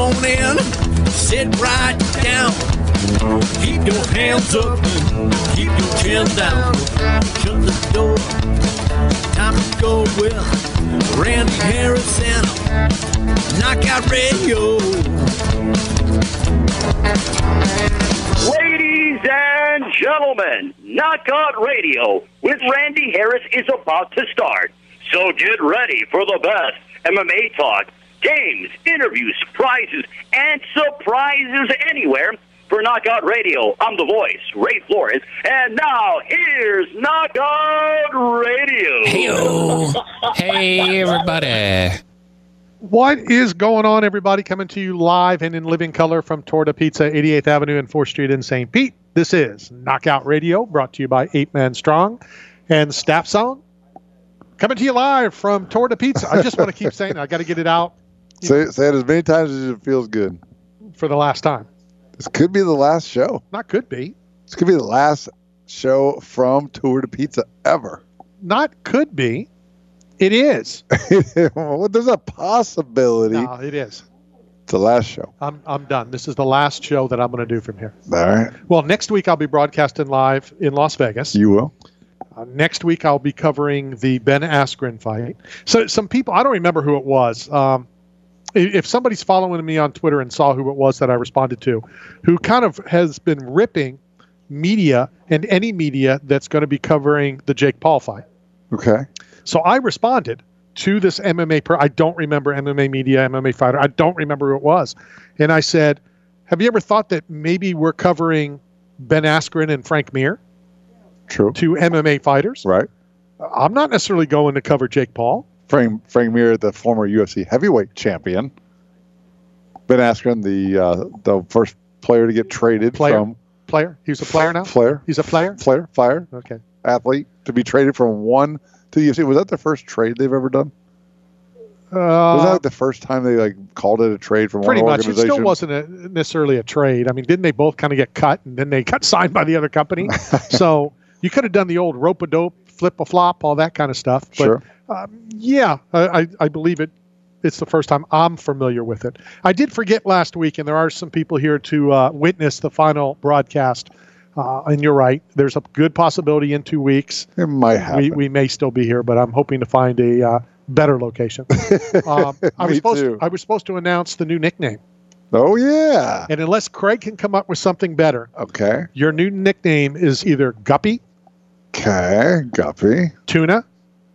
on in, sit right down. Keep your hands up, keep your chin down. Shut the door. Time to go with Randy Harris and Knockout Radio. Ladies and gentlemen, Knockout Radio with Randy Harris is about to start. So get ready for the best MMA talk, games, interviews, prizes, and surprises anywhere. For Knockout Radio, I'm the voice, Ray Flores, and now here's Knockout Radio. Hey-o. Hey, everybody. What is going on, everybody? Coming to you live and in living color from Torta Pizza, 88th Avenue and 4th Street in St. Pete. This is Knockout Radio, brought to you by 8 Man Strong and Staff Zone. Coming to you live from Torta Pizza. I just want to keep saying it. I got to get it out. Say it as many times as it feels good. For the last time. This could be the last show. Not could be. This could be the last show from Torta Pizza ever. Not could be. It is. Well, there's a possibility. No, it is. It's the last show. I'm done. This is the last show that I'm going to do from here. All right. Well, next week I'll be broadcasting live in Las Vegas. You will. Next week I'll be covering the Ben Askren fight. So some people, I don't remember who it was. If somebody's following me on Twitter and saw who it was that I responded to, who kind of has been ripping media and any media that's going to be covering the Jake Paul fight. Okay. So I responded to this MMA. I don't remember MMA media, MMA fighter. I don't remember who it was. And I said, have you ever thought that maybe we're covering Ben Askren and Frank Mir? True. Two MMA fighters. Right. I'm not necessarily going to cover Jake Paul. Frank Mir, the former UFC heavyweight champion. Ben Askren, the first player to get traded from... Player? He's a player now? Player. He's a player? Player. Okay. Athlete to be traded from one to the UFC. Was that the first trade they've ever done? Was that like the first time they called it a trade from one organization? Pretty much. It still wasn't necessarily a trade. I mean, didn't they both kind of get cut and then they got signed by the other company? So you could have done the old rope-a-dope, flip-a-flop, all that kind of stuff. But sure. I believe it. It's the first time I'm familiar with it. I did forget last week, and there are some people here to witness the final broadcast. And you're right. There's a good possibility in 2 weeks. It might happen. We may still be here, but I'm hoping to find a better location. I was supposed to announce the new nickname. Oh, yeah. And unless Craig can come up with something better, okay, your new nickname is either Guppy. Okay, Guppy. Tuna.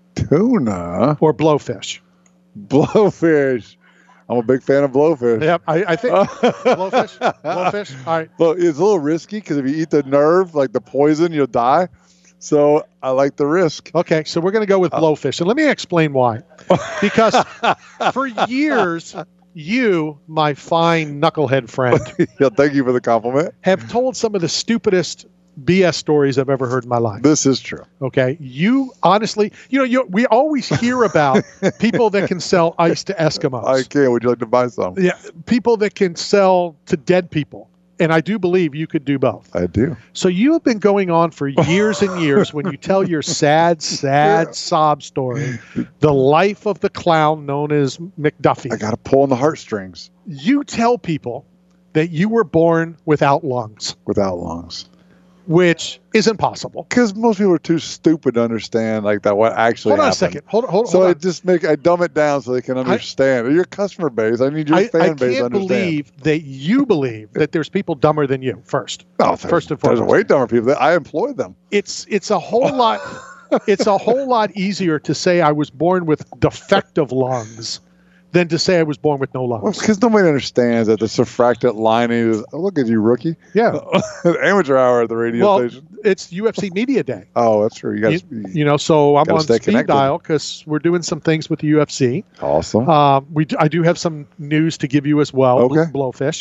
Or Blowfish. Blowfish. I'm a big fan of Blowfish. Yep, I think Blowfish. All right. Well, it's a little risky because if you eat the nerve, like the poison, you'll die. So I like the risk. Okay, so we're going to go with Blowfish. And let me explain why. Because for years, you, my fine knucklehead friend, yeah, thank you for the compliment, have told some of the stupidest BS stories I've ever heard in my life. This is true. Okay. You honestly, we always hear about people that can sell ice to Eskimos. I can. Would you like to buy some? Yeah. People that can sell to dead people. And I do believe you could do both. I do. So you have been going on for years and years when you tell your sad sob story, the life of the clown known as McDuffie. I got to pull on the heartstrings. You tell people that you were born without lungs. Without lungs. Which isn't possible. Because most people are too stupid to understand what actually happened. Hold on a second. Hold on. I dumb it down so they can understand. Your customer base. I need your fan base to understand. I can't believe that you believe that there's people dumber than you. First. First and foremost. There's way dumber people. I employ them. It's a whole lot. It's a whole lot easier to say I was born with defective lungs than to say I was born with no lungs. Well, because nobody understands that the surfactant lining is, look at you, rookie. Yeah. Amateur hour at the radio station. It's UFC Media Day. Oh, that's true. So I'm on speed dial because we're doing some things with the UFC. Awesome. I do have some news to give you as well, okay. Blowfish.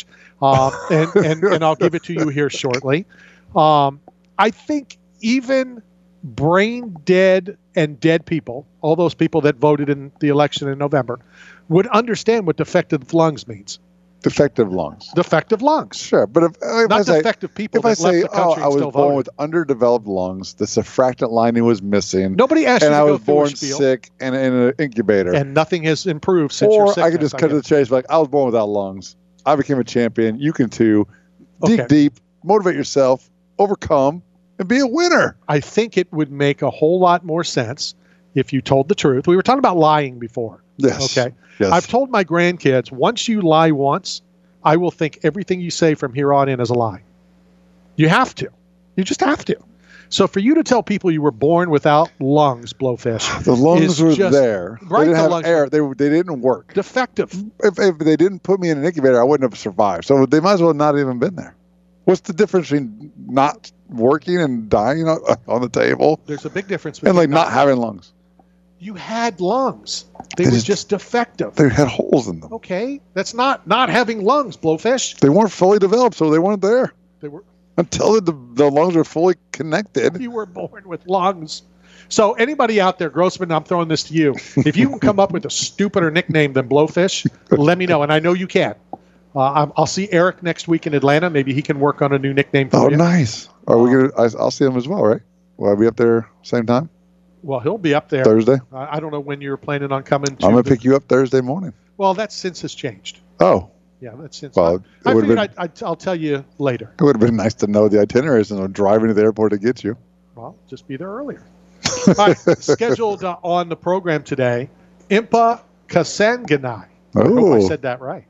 And I'll give it to you here shortly. I think even brain dead and dead people, all those people that voted in the election in November, would understand what defective lungs means. Defective lungs. Defective lungs. Sure, but if defective people that left the country I was still born voted. with underdeveloped lungs, the surfactant lining was missing. Nobody asked you to go through a spiel. And I was born sick and in an incubator. And nothing has improved since you're sick. Or I could just cut to the chase, I was born without lungs. I became a champion. You can too. Dig Okay. deep, motivate yourself, overcome, and be a winner. I think it would make a whole lot more sense if you told the truth. We were talking about lying before. Yes. Okay. Yes. I've told my grandkids, once you lie once, I will think everything you say from here on in is a lie. You have to. You just have to. So for you to tell people you were born without lungs, Blowfish, the lungs is were just- there. Right, They didn't the have lungs air. They didn't work. defective. If they didn't put me in an incubator, I wouldn't have survived. So they might as well not even been there. What's the difference between not working and dying on the table There's a big difference and between like not having lungs? You had lungs. They They were just- just defective. They had holes in them. Okay, that's not having lungs, Blowfish. They weren't fully developed, so they weren't there They were. until the lungs were fully connected. You were born with lungs. So anybody out there, Grossman, I'm throwing this to you. If you can come up with a stupider nickname than Blowfish, let me know, and I know you can. I'll see Eric next week in Atlanta. Maybe he can work on a new nickname for Oh, you. nice. Are we gonna? I'll see him as well, right? Will I be up there same time? Well, he'll be up there. Thursday. I don't know when you're planning on coming to. I'm gonna the- pick you up Thursday morning. Well, that since has changed. Oh, Yeah, that's since. Well, I it would've figured I'll tell you later. it would have been nice to know the itineraries and I'm driving to the airport to get you. Well, just be there earlier. All right, scheduled on the program today, Impa Kasanganai. I hope I Oh, said that right.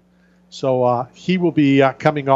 So he will be coming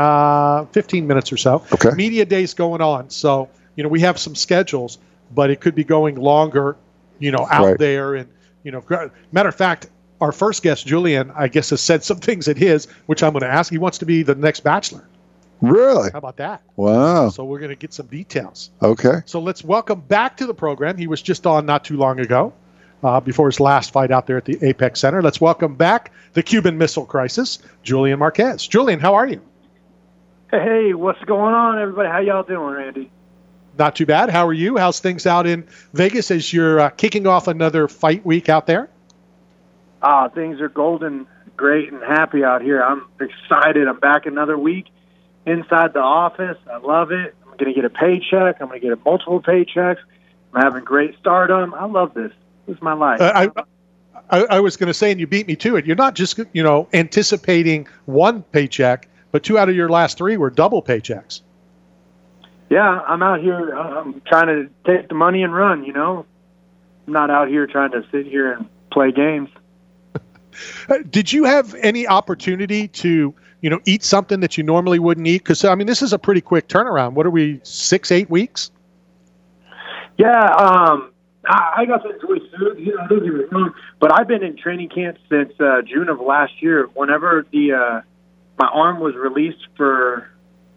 on 15 minutes or so. Okay. Media Day's going on. So, we have some schedules, but it could be going longer, out Right. there. And, matter of fact, our first guest, Julian, I guess has said some things at his, which I'm going to ask. He wants to be the next Bachelor. really? How about that? Wow. So we're going to get some details. Okay. So let's welcome back to the program. He was just on not too long ago, before his last fight out there at the Apex Center. Let's welcome back the Cuban Missile Crisis, Julian Marquez. Julian, how are you? Hey, what's going on, everybody? How y'all doing, Randy? Not too bad. How are you? How's things out in Vegas as you're kicking off another fight week out there? Things are golden, great, and happy out here. I'm excited. I'm back another week inside the office. I love it. I'm going to get a paycheck. I'm going to get multiple paychecks. I'm having great stardom. I love this. This is my life. I was going to say, and you beat me to it, you're not just, anticipating one paycheck, but 2 out of your last 3 were double paychecks. Yeah, I'm out here. I'm trying to take the money and run, I'm not out here trying to sit here and play games. Did you have any opportunity to, eat something that you normally wouldn't eat? Because, this is a pretty quick turnaround. What are we, 6-8 weeks? Yeah, I got to enjoy food. Don't get me wrong, but I've been in training camp since June of last year. Whenever my arm was released for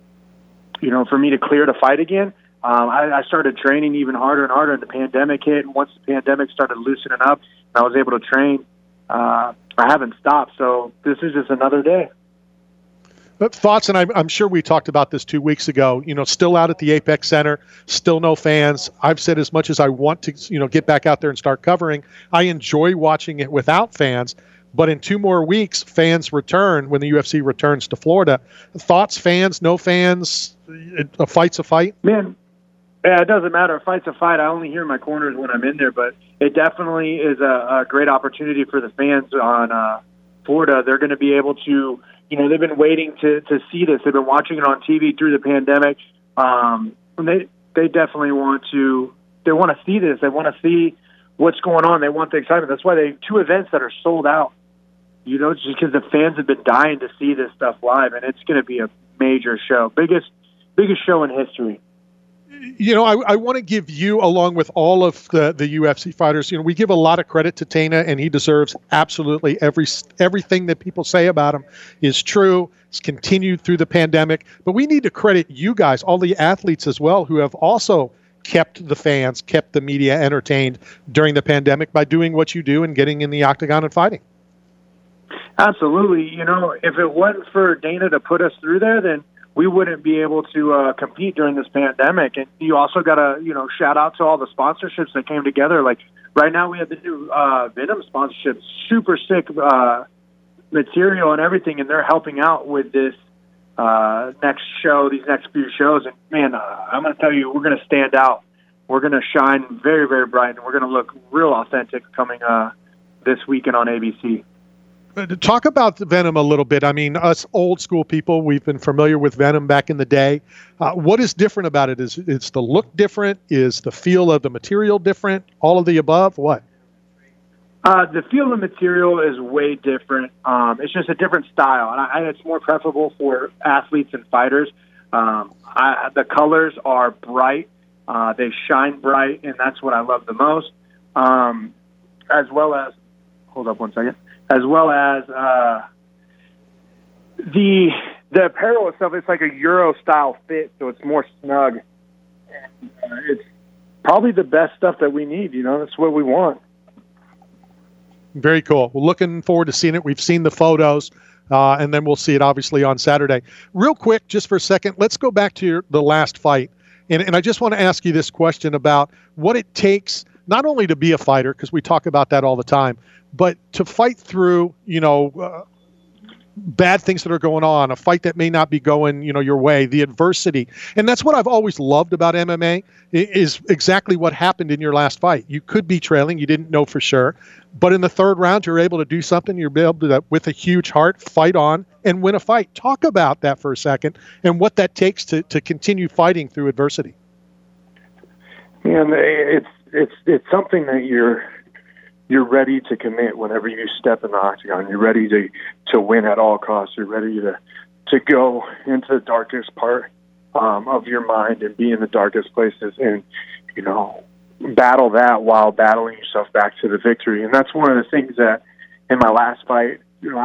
me to clear to fight again, I started training even harder and harder. And the pandemic hit, and once the pandemic started loosening up, and I was able to train. I haven't stopped, so this is just another day. Thoughts, and I'm sure we talked about this 2 weeks ago, still out at the Apex Center, still no fans. I've said as much as I want to, get back out there and start covering, I enjoy watching it without fans. But in 2 more weeks, fans return when the UFC returns to Florida. Thoughts, fans, no fans, a fight's a fight? Man, yeah, it doesn't matter. A fight's a fight. I only hear my corners when I'm in there, but it definitely is a great opportunity for the fans on Florida. They're going to be able to, they've been waiting to see this. They've been watching it on TV through the pandemic. And they definitely want to see this. They want to see what's going on. They want the excitement. That's why they have 2 events that are sold out. Just because the fans have been dying to see this stuff live, and it's going to be a major show, biggest show in history. I want to give you, along with all of the UFC fighters, we give a lot of credit to Tana, and he deserves absolutely everything that people say about him is true. It's continued through the pandemic, but we need to credit you guys, all the athletes as well, who have also kept the fans, kept the media entertained during the pandemic by doing what you do and getting in the octagon and fighting. Absolutely. If it wasn't for Dana to put us through there, then we wouldn't be able to compete during this pandemic. And you also got to, shout out to all the sponsorships that came together. Like right now we have the new Venom sponsorship, super sick material and everything, and they're helping out with this next show, these next few shows. And, man, I'm going to tell you, we're going to stand out. We're going to shine very, very bright, and we're going to look real authentic coming this weekend on ABC. Talk about Venom a little bit. I mean, us old school people, we've been familiar with Venom back in the day. What is different about it? Is the look different? Is the feel of the material different? All of the above? What? The feel of the material is way different. It's just a different style, and it's more preferable for athletes and fighters. The colors are bright. They shine bright, and that's what I love the most. As well as, hold up one second. As well as the apparel itself, it's like a Euro style fit, so it's more snug. And, it's probably the best stuff that we need. That's what we want. Very cool. We're looking forward to seeing it. We've seen the photos, and then we'll see it obviously on Saturday. Real quick, just for a second, let's go back to the last fight, and I just want to ask you this question about what it takes not only to be a fighter, because we talk about that all the time, but to fight through, bad things that are going on, a fight that may not be going, your way, the adversity. And that's what I've always loved about MMA is exactly what happened in your last fight. You could be trailing, you didn't know for sure, but in the third round, you're able to do something. You're able to, with a huge heart, fight on and win a fight. Talk about that for a second and what that takes to continue fighting through adversity. Man, it's something that you're ready to commit whenever you step in the octagon. You're ready to win at all costs. You're ready to go into the darkest part of your mind and be in the darkest places and, battle that while battling yourself back to the victory. And that's one of the things that in my last fight,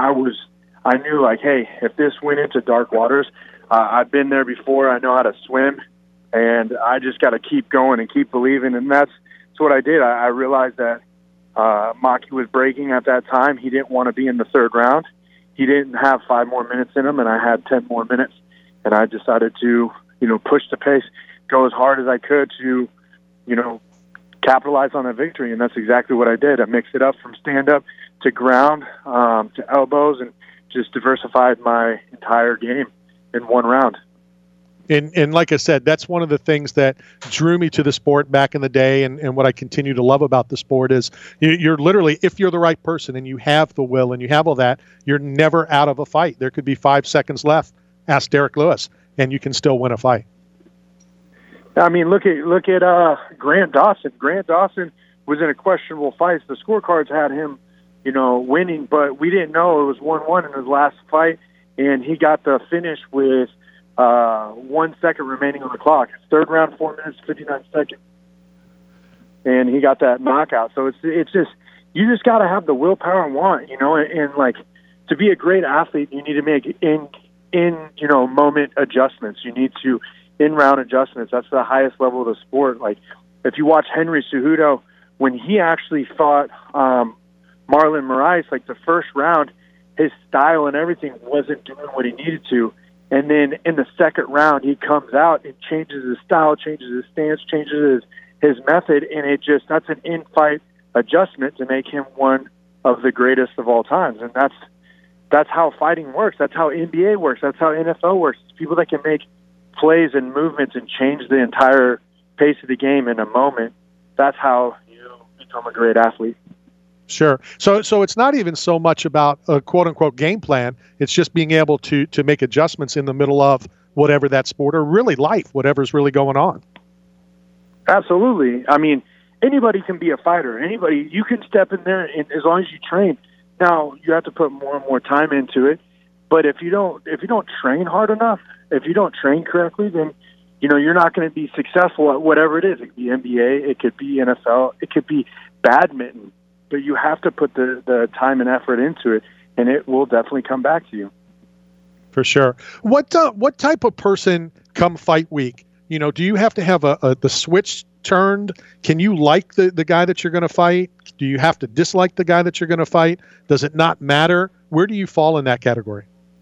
I knew like, hey, if this went into dark waters, I've been there before. I know how to swim, and I just got to keep going and keep believing. And that's what I did. I realized that Maki was breaking at that time. He didn't want to be in the third round. He didn't have 5 more minutes in him, and I had 10 more minutes. And I decided to, push the pace, go as hard as I could to, capitalize on that victory. And that's exactly what I did. I mixed it up from stand-up to ground to elbows and just diversified my entire game in one round. And like I said, that's one of the things that drew me to the sport back in the day, and what I continue to love about the sport is you're literally, if you're the right person and you have the will and you have all that, you're never out of a fight. There could be 5 seconds left. Ask Derek Lewis, and you can still win a fight. I mean, look at Grant Dawson. Grant Dawson was in a questionable fight. The scorecards had him, winning, but we didn't know it was 1-1 in his last fight, and he got the finish with 1 second remaining on the clock. Third round, 4 minutes, 59 seconds. And he got that knockout. So it's just, you just got to have the willpower and want, and like to be a great athlete, you need to make in moment adjustments. You need to in-round adjustments. That's the highest level of the sport. Like if you watch Henry Cejudo, when he actually fought Marlon Moraes, like the first round, his style and everything wasn't doing what he needed to. And then in the second round, he comes out and changes his style, changes his stance, changes his method, and that's an in-fight adjustment to make him one of the greatest of all times. And that's how fighting works. That's how NBA works. That's how NFL works. It's people that can make plays and movements and change the entire pace of the game in a moment. That's how you become a great athlete. Sure. So it's not even so much about a quote-unquote game plan. It's just being able to make adjustments in the middle of whatever that sport or really life, whatever's really going on. Absolutely. I mean, anybody can be a fighter. Anybody, you can step in there and as long as you train. Now, you have to put more and more time into it. But if you don't train hard enough, if you don't train correctly, then you're not going to be successful at whatever it is. It could be NBA, it could be NFL, it could be badminton. But you have to put the time and effort into it, and it will definitely come back to you. For sure. What type of person come fight week? Do you have to have the switch turned? Can you like the guy that you're going to fight? Do you have to dislike the guy that you're going to fight? Does it not matter? Where do you fall in that category?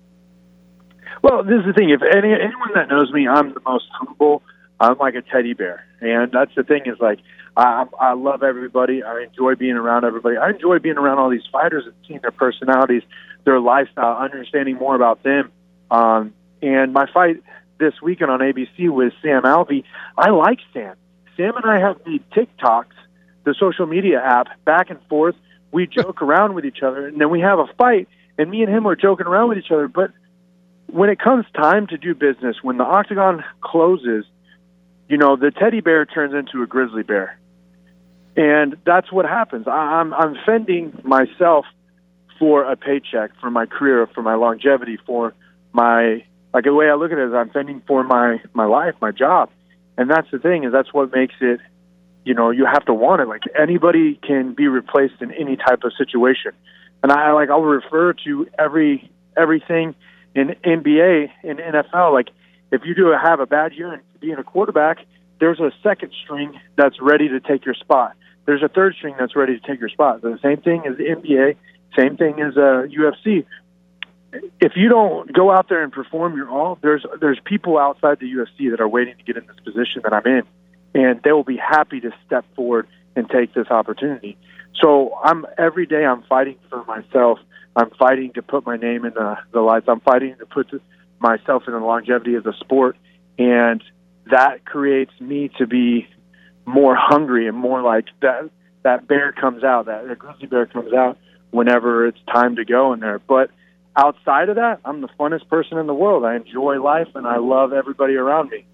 Well, this is the thing. If anyone that knows me, I'm the most humble. I'm like a teddy bear. And that's the thing is like, I love everybody. I enjoy being around everybody. I enjoy being around all these fighters and seeing their personalities, their lifestyle, understanding more about them. And my fight this weekend on ABC with Sam Alvey, I like Sam. Sam and I have made TikToks, the social media app, back and forth. we joke around with each other, and then we have a fight, and me and him are joking around with each other. But when it comes time to do business, when the octagon closes, you know, the teddy bear turns into a grizzly bear. And that's what happens. I'm fending myself for a paycheck, for my career, for my longevity, for my, like the way I look at it is I'm fending for my life, my job. And that's the thing, is that's what makes it, you know, you have to want it. Like anybody can be replaced in any type of situation. And I'll refer to everything in NBA and NFL. Like if you have a bad year and being a quarterback, there's a second string that's ready to take your spot. There's a third string that's ready to take your spot. The same thing as the NBA, same thing as UFC. If you don't go out there and perform your all, there's people outside the UFC that are waiting to get in this position that I'm in, and they will be happy to step forward and take this opportunity. So every day I'm fighting for myself. I'm fighting to put my name in the lights. I'm fighting to put myself in the longevity of the sport, and that creates me to be more hungry and more like that bear comes out, that grizzly bear comes out whenever it's time to go in there. But outside of that, I'm the funnest person in the world. I enjoy life, and I love everybody around me.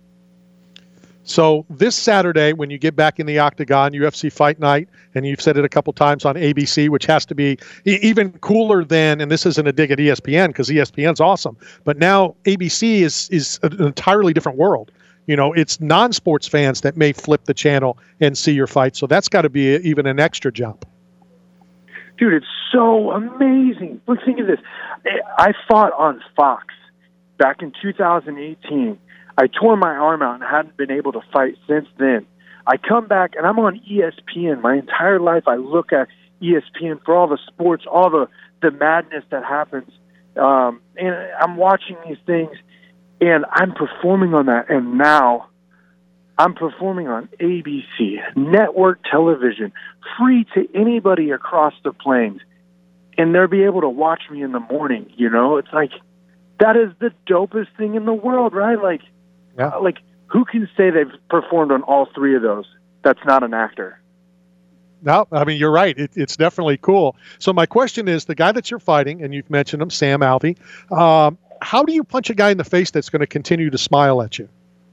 So this Saturday, when you get back in the octagon, UFC Fight Night, and you've said it a couple times on ABC, which has to be even cooler than, and this isn't a dig at ESPN because ESPN's awesome, but now ABC is an entirely different world. You know, it's non-sports fans that may flip the channel and see your fight. So that's got to be even an extra jump. Dude, it's so amazing. Look, think of this. I fought on Fox back in 2018. I tore my arm out and hadn't been able to fight since then. I come back, and I'm on ESPN. My entire life I look at ESPN for all the sports, all the madness that happens. And I'm watching these things, and I'm performing on that. And now I'm performing on ABC, network television, free to anybody across the plains. And they'll be able to watch me in the morning, you know? It's like, that is the dopest thing in the world, right? Like, yeah. Like who can say they've performed on all three of those? That's not an actor. No, I mean, you're right. It's definitely cool. So my question is, the guy that you're fighting, and you've mentioned him, Sam Alvey, how do you punch a guy in the face that's going to continue to smile at you?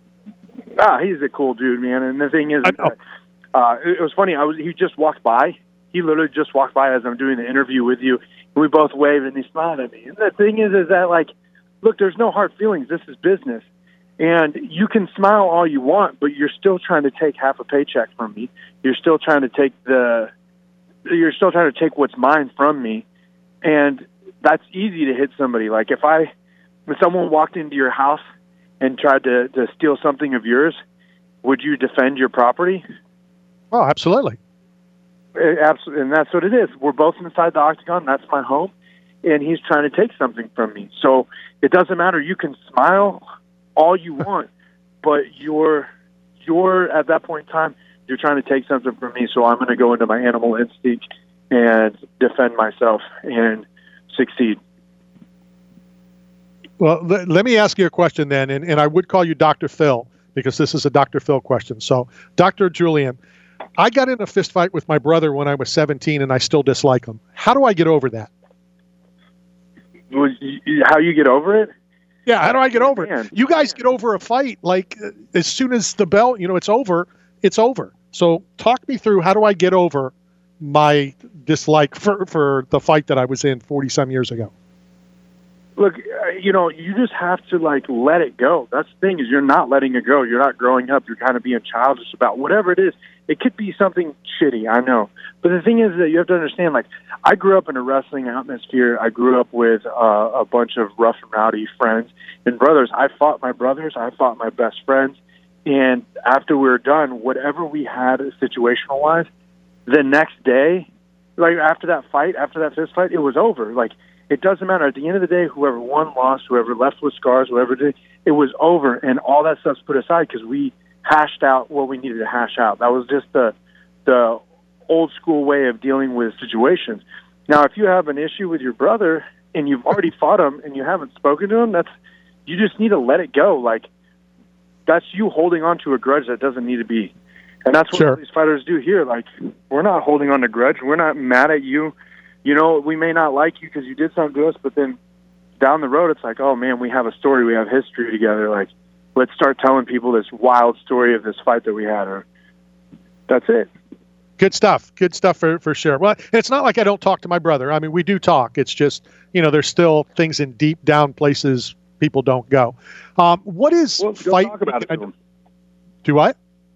He's a cool dude, man. And the thing is, it was funny. He just walked by. He literally just walked by as I'm doing the interview with you. And we both waved, and he smiled at me. And the thing is that, like, look, there's no hard feelings. This is business. And you can smile all you want, but you're still trying to take half a paycheck from me. You're still trying to take what's mine from me. And that's easy to hit somebody. Like if someone walked into your house and tried to steal something of yours, would you defend your property? Oh, absolutely. Absolutely. And that's what it is. We're both inside the octagon. That's my home. And he's trying to take something from me. So it doesn't matter. You can smile all you want, but you're at that point in time, you're trying to take something from me. So I'm going to go into my animal instinct and defend myself and succeed. Well, let me ask you a question then, and I would call you Dr. Phil because this is a Dr. Phil question. So, Dr. Julian, I got in a fist fight with my brother when I was 17, and I still dislike him. How do I get over that? How you get over it? Yeah, how do I get over it? You guys get over a fight like as soon as the bell, it's over, it's over. So talk me through, how do I get over my dislike for the fight that I was in 40-some years ago? Look, you just have to, let it go. That's the thing, is you're not letting it go. You're not growing up. You're kind of being childish about whatever it is. It could be something shitty, I know. But the thing is that you have to understand, I grew up in a wrestling atmosphere. I grew up with a bunch of rough and rowdy friends and brothers. I fought my brothers. I fought my best friends. And after we were done, whatever we had situational-wise, the next day, after that fight, after that fist fight, it was over. It doesn't matter. At the end of the day, whoever won, lost, whoever left with scars, whoever did, it was over. And all that stuff's put aside because we hashed out what we needed to hash out. That was just the old school way of dealing with situations. Now, if you have an issue with your brother and you've already fought him and you haven't spoken to him, you just need to let it go. That's you holding on to a grudge that doesn't need to be And that's what Sure. these fighters do here. Like, we're not holding on to grudge. We're not mad at you. You know, we may not like you because you did something to us, but then down the road, it's like, oh, man, we have a story. We have history together. Like, let's start telling people this wild story of this fight that we had. Or that's it. Good stuff. Good stuff for sure. Well, it's not like I don't talk to my brother. I mean, we do talk. It's just, you know, there's still things in deep down places people don't go. What is fight? Talk about it to him. Do what?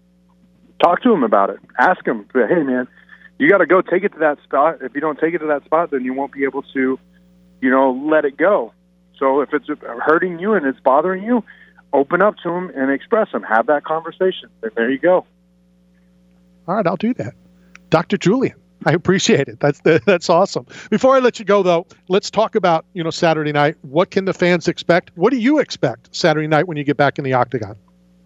Talk to him about it. Ask him, hey, man, you got to go take it to that spot. If you don't take it to that spot, then you won't be able to, you know, let it go. So if it's hurting you and it's bothering you, open up to him and express him. Have that conversation. And there you go. All right, I'll do that. Dr. Julian, I appreciate it. That's awesome. Before I let you go, though, let's talk about, you know, Saturday night. What can the fans expect? What do you expect Saturday night when you get back in the octagon?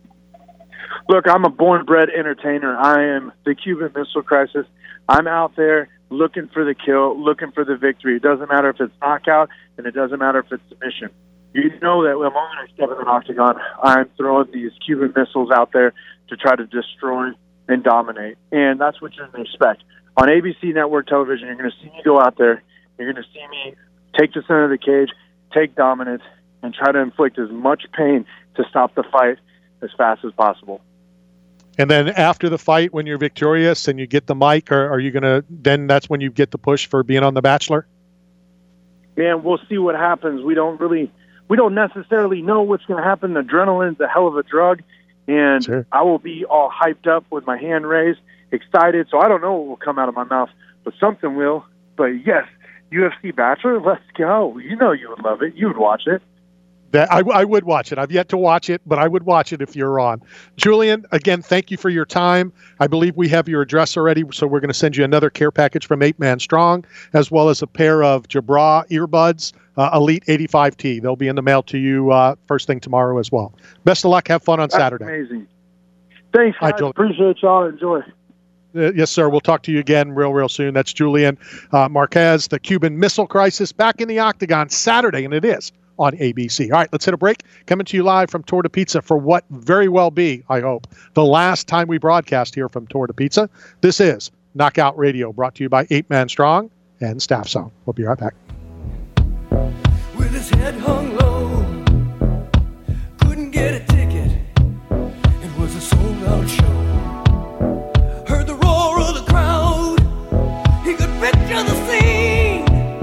Look, I'm a born-bred entertainer. I am the Cuban Missile Crisis. I'm out there looking for the kill, looking for the victory. It doesn't matter if it's knockout, and it doesn't matter if it's submission. You know that the moment I step in an octagon, I'm throwing these Cuban missiles out there to try to destroy and dominate. And that's what you're going to expect. On ABC Network Television, you're going to see me go out there. You're going to see me take the center of the cage, take dominance, and try to inflict as much pain to stop the fight as fast as possible. And then after the fight, when you're victorious and you get the mic, or are you going to, then that's when you get the push for being on The Bachelor? Man, we'll see what happens. We don't necessarily know what's going to happen. Adrenaline's a hell of a drug, and Sure. I will be all hyped up with my hand raised, excited. So I don't know what will come out of my mouth, but something will. But yes, UFC Bachelor, let's go. You know you would love it. You would watch it. That I would watch it. I've yet to watch it, but I would watch it if you're on. Julian, again, thank you for your time. I believe we have your address already, so we're going to send you another care package from 8 Man Strong, as well as a pair of Jabra earbuds, Elite 85T. They'll be in the mail to you first thing tomorrow as well. Best of luck. Have fun on Saturday. Amazing. Thanks, guys. Appreciate y'all. Enjoy. Yes, sir. We'll talk to you again real soon. That's Julian Marquez, the Cuban Missile Crisis, back in the octagon Saturday, and it is on ABC. All right, let's hit a break. Coming to you live from Tour de Pizza for what very well be, I hope, the last time we broadcast here from Tour de Pizza. This is Knockout Radio, brought to you by 8 Man Strong and Staff Zone. We'll be right back. With his head hung low, couldn't get a ticket. It was a sold-out show. Heard the roar of the crowd. He could picture the scene.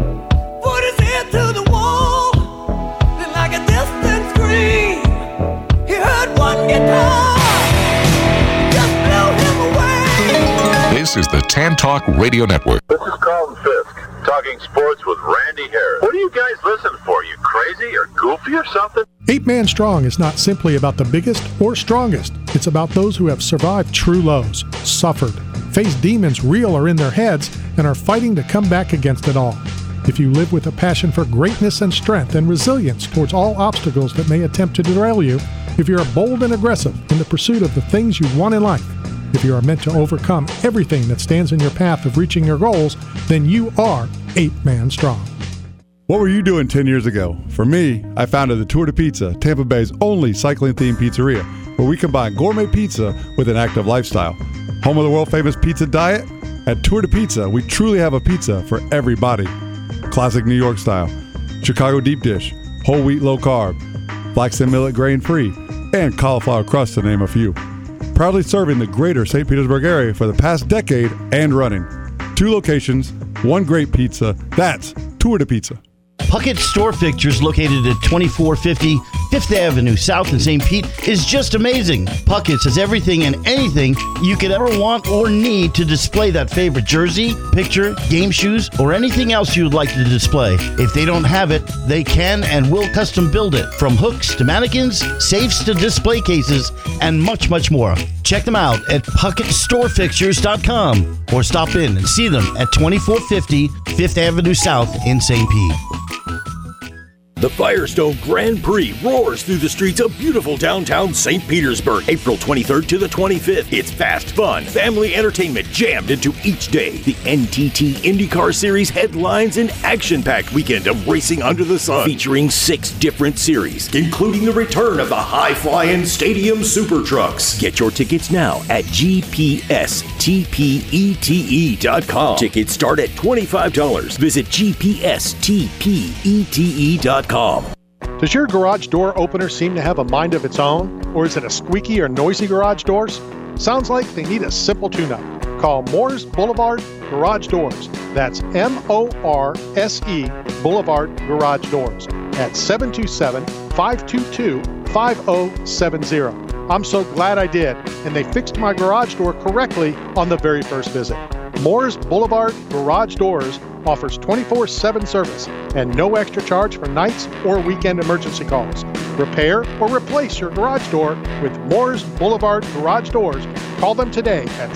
Put his head to the wall, and like a distant scream, he heard one guitar just blew him away. This is the Tan Talk Radio Network. This is Carlton Fisk, talking sports with Randy Harris. What do you guys listen for? You crazy or goofy or something? 8 Man Strong is not simply about the biggest or strongest. It's about those who have survived true lows, suffered, faced demons real or in their heads, and are fighting to come back against it all. If you live with a passion for greatness and strength and resilience towards all obstacles that may attempt to derail you, if you're bold and aggressive in the pursuit of the things you want in life, if you are meant to overcome everything that stands in your path of reaching your goals, then you are 8 Man Strong. What were you doing 10 years ago? For me, I founded the Tour de Pizza, Tampa Bay's only cycling-themed pizzeria, where we combine gourmet pizza with an active lifestyle. Home of the world-famous pizza diet? At Tour de Pizza, we truly have a pizza for every body. Classic New York style, Chicago deep dish, whole wheat low carb, flax and millet grain free, and cauliflower crust to name a few. Proudly serving the greater St. Petersburg area for the past decade and running. 2 locations, 1 great pizza. That's Tour de Pizza. Puckett Store Fixtures, located at 2450 5th Avenue South in St. Pete, is just amazing. Puckett's has everything and anything you could ever want or need to display that favorite jersey, picture, game shoes, or anything else you would like to display. If they don't have it, they can and will custom build it, from hooks to mannequins, safes to display cases, and much, much more. Check them out at PuckettStoreFixtures.com or stop in and see them at 2450 5th Avenue South in St. Pete. The Firestone Grand Prix roars through the streets of beautiful downtown St. Petersburg, April 23rd to the 25th. It's fast, fun, family entertainment jammed into each day. The NTT IndyCar Series headlines an action-packed weekend of racing under the sun, featuring 6 different series, including the return of the high-flying Stadium Super Trucks. Get your tickets now at gpstpete.com. Tickets start at $25. Visit gpstpete.com. Does your garage door opener seem to have a mind of its own? Or is it a squeaky or noisy garage doors? Sounds like they need a simple tune-up. Call Moores Boulevard Garage Doors. That's M-O-R-S-E Boulevard Garage Doors at 727-522-5070. I'm so glad I did, and they fixed my garage door correctly on the very first visit. Moores Boulevard Garage Doors offers 24/7 service and no extra charge for nights or weekend emergency calls. Repair or replace your garage door with Moores Boulevard Garage Doors. Call them today at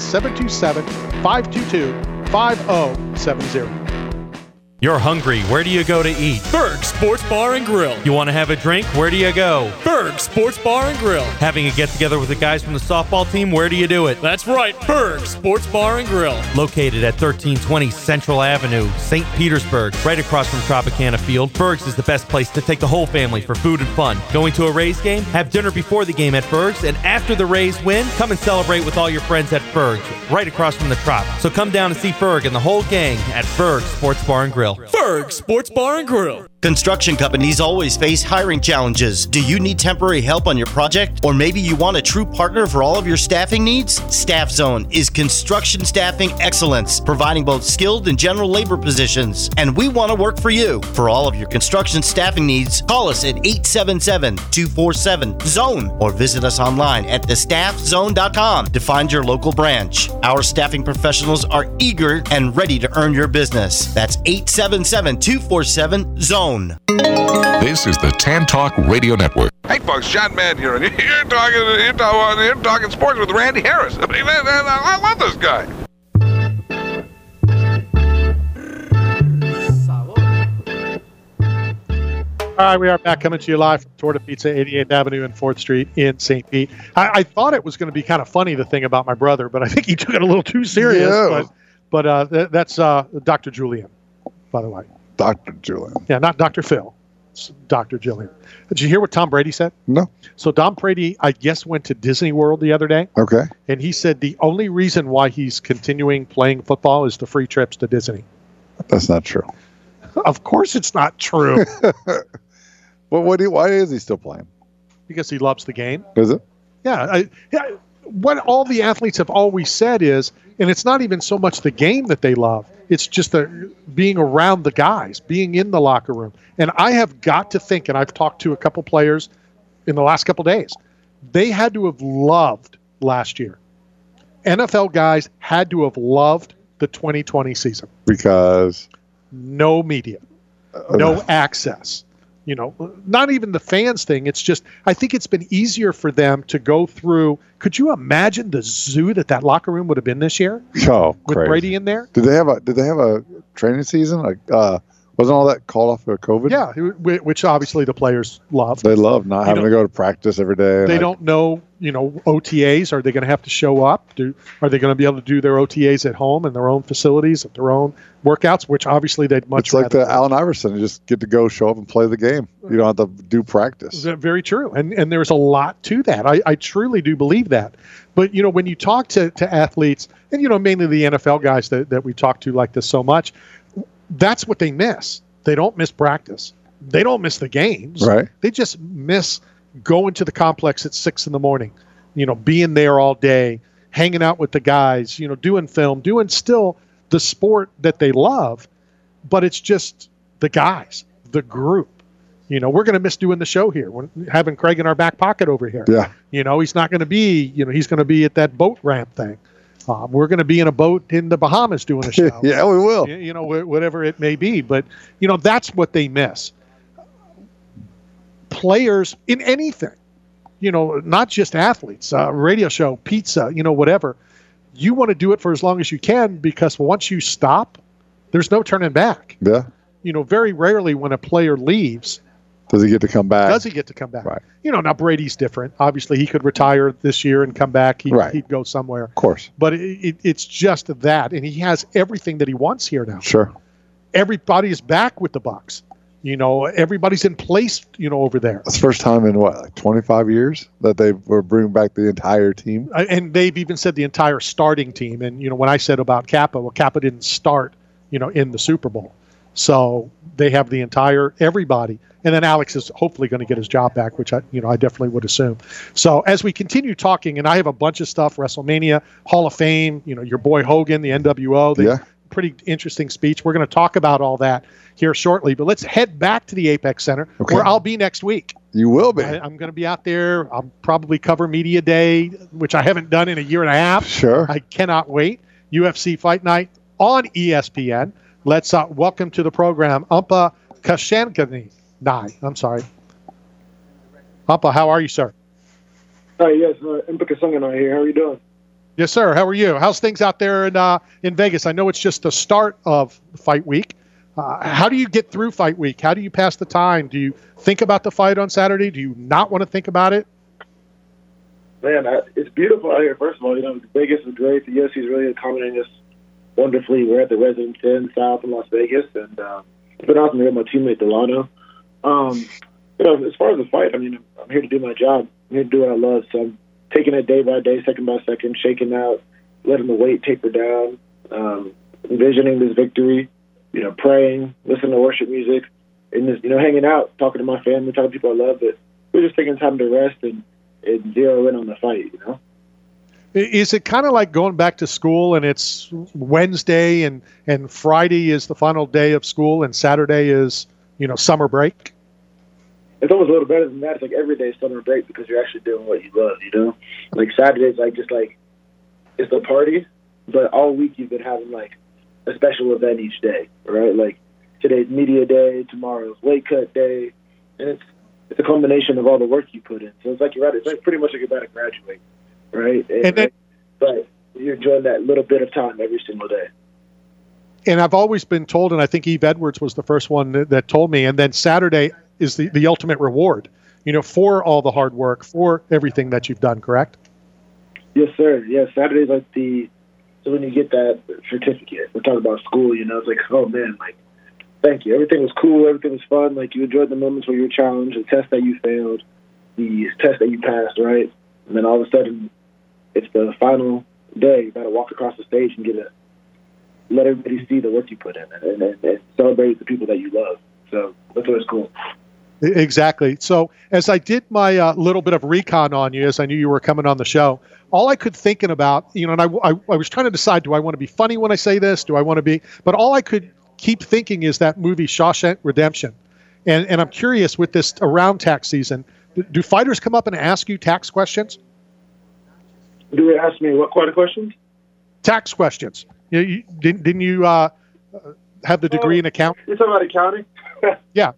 727-522-5070. You're hungry. Where do you go to eat? Berg Sports Bar and Grill. You want to have a drink? Where do you go? Berg Sports Bar and Grill. Having a get-together with the guys from the softball team? Where do you do it? That's right, Berg Sports Bar and Grill. Located at 1320 Central Avenue, St. Petersburg, right across from Tropicana Field, Berg's is the best place to take the whole family for food and fun. Going to a Rays game? Have dinner before the game at Berg's, and after the Rays win, come and celebrate with all your friends at Berg's, right across from the Trop. So come down and see Berg and the whole gang at Berg Sports Bar and Grill. Berg Sports Bar and Grill. Construction companies always face hiring challenges. Do you need temporary help on your project? Or maybe you want a true partner for all of your staffing needs? Staff Zone is construction staffing excellence, providing both skilled and general labor positions. And we want to work for you. For all of your construction staffing needs, call us at 877-247-ZONE or visit us online at thestaffzone.com to find your local branch. Our staffing professionals are eager and ready to earn your business. That's 877-247-ZONE. This is the Tan Talk Radio Network. Hey folks, John Madden here, and you're talking sports with Randy Harris. I mean, I love this guy. All right, we are back coming to you live from Torta Pizza, 88th Avenue and 4th Street in St. Pete. I thought it was going to be kind of funny, the thing about my brother, but I think he took it a little too serious. Yeah. But that's Dr. Julian, by the way. Dr. Julian. Yeah, not Dr. Phil. It's Dr. Julian. Did you hear what Tom Brady said? No. So Tom Brady, I guess, went to Disney World the other day. Okay. And he said the only reason why he's continuing playing football is the free trips to Disney. That's not true. Of course it's not true. Well, why is he still playing? Because he loves the game. Is it? Yeah. What all the athletes have always said is, and it's not even so much the game that they love, it's just the being around the guys, being in the locker room. And I have got to think, and I've talked to a couple players in the last couple days, they had to have loved last year. NFL guys had to have loved the 2020 season. Because? No media, no access. You know, not even the fans thing. It's just, I think it's been easier for them to go through. Could you imagine the zoo that locker room would have been this year? Oh, with crazy. Brady in there? Did they have a training season? Like, wasn't all that called off of COVID? Yeah, which obviously the players love. They love not having to go to practice every day. They don't know, OTAs. Are they going to have to show up? Are they going to be able to do their OTAs at home in their own facilities, at their own workouts, which obviously they'd much rather. It's like the Allen Iverson. You just get to go show up and play the game. You don't have to do practice. Very true. And there's a lot to that. I truly do believe that. But, when you talk to athletes, and, mainly the NFL guys that we talk to like this so much, that's what they miss. They don't miss practice. They don't miss the games. Right. They just miss going to the complex at 6 a.m, being there all day, hanging out with the guys, doing film, doing still the sport that they love, but it's just the guys, the group. We're going to miss doing the show here, having Craig in our back pocket over here. Yeah. He's not going to be, he's going to be at that boat ramp thing. We're going to be in a boat in the Bahamas doing a show. Yeah, we will. Whatever it may be. But, that's what they miss. Players in anything, not just athletes, radio show, pizza, whatever. You want to do it for as long as you can, because once you stop, there's no turning back. Yeah. Very rarely when a player leaves, Does he get to come back? Does he get to come back? Right. Now Brady's different. Obviously, he could retire this year and come back. He'd go somewhere. Of course. But it's just that, and he has everything that he wants here now. Sure. Everybody is back with the Bucs. Everybody's in place, over there. It's the first time in 25 years that they were bringing back the entire team. And they've even said the entire starting team. And, when I said about Kappa, well, Kappa didn't start, in the Super Bowl. So they have the entire everybody. And then Alex is hopefully going to get his job back, which I definitely would assume. So as we continue talking, and I have a bunch of stuff, WrestleMania, Hall of Fame, your boy Hogan, the NWO, pretty interesting speech. We're going to talk about all that here shortly, but let's head back to the Apex Center, where I'll be next week. You will be. I'm going to be out there. I'll probably cover Media Day, which I haven't done in a year and a half. Sure. I cannot wait. UFC Fight Night on ESPN. Let's welcome to the program, Umpa Kashankani. I'm sorry. Umpa, how are you, sir? Hi, yes, Umpa Kashankani here. How are you doing? Yes, sir. How are you? How's things out there in Vegas? I know it's just the start of Fight Week. How do you get through Fight Week? How do you pass the time? Do you think about the fight on Saturday? Do you not want to think about it? Man, it's beautiful out here, first of all. Vegas is great. The UFC is really accommodating us wonderfully. We're at the Residence Inn South in Las Vegas, and it's been awesome to hear my teammate Delano. As far as the fight, I'm here to do my job. I'm here to do what I love, so I'm taking it day by day, second by second, shaking out, letting the weight taper down, envisioning this victory, praying, listening to worship music, and just, hanging out, talking to my family, talking to people I love. But we're just taking time to rest and zero in on the fight, Is it kind of like going back to school and it's Wednesday and Friday is the final day of school and Saturday is, summer break? It's almost a little better than that. It's like every day is summer break because you're actually doing what you love, Like Saturday's it's a party, but all week you've been having a special event each day, right? Like today's media day, tomorrow's weight cut day, and it's a combination of all the work you put in. So it's like you're right. It's like pretty much like you're about to graduate, right? But you're enjoying that little bit of time every single day. And I've always been told, and I think Eve Edwards was the first one that told me, and then Saturday is the ultimate reward, for all the hard work, for everything that you've done, correct? Yes, sir. Yes, Saturday's so when you get that certificate, we're talking about school, it's like, oh man, thank you. Everything was cool, everything was fun, you enjoyed the moments where you were challenged, the test that you failed, the test that you passed, right? And then all of a sudden, it's the final day. You got to walk across the stage and let everybody see the work you put in and celebrate the people that you love. So that's always cool. Exactly. So as I did my little bit of recon on you, as I knew you were coming on the show, all I could thinking about, and I was trying to decide, do I want to be funny when I say this? Do I want to be? But all I could keep thinking is that movie Shawshank Redemption. And I'm curious with this around tax season, do fighters come up and ask you tax questions? Do they ask me what kind of questions? Tax questions. Didn't you have the degree in accounting? You're talking about accounting? Yeah.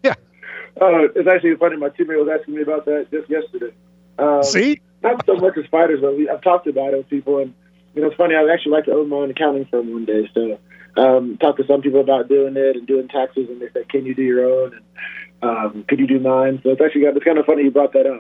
It's actually funny. My teammate was asking me about that just yesterday. See? Not so much as fighters, but I've talked about it with people. And, it's funny. I'd actually like to own my own accounting firm one day. So talked to some people about doing it and doing taxes. And they said, can you do your own? And could you do mine? So it's kind of funny you brought that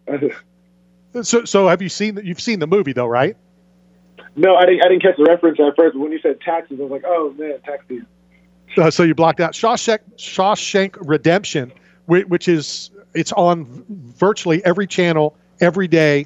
up. So have you've seen the movie, though, right? No, I didn't catch the reference at first. But when you said taxes, I was like, oh, man, tax season. So you blocked out Shawshank Redemption, which it's on virtually every channel every day,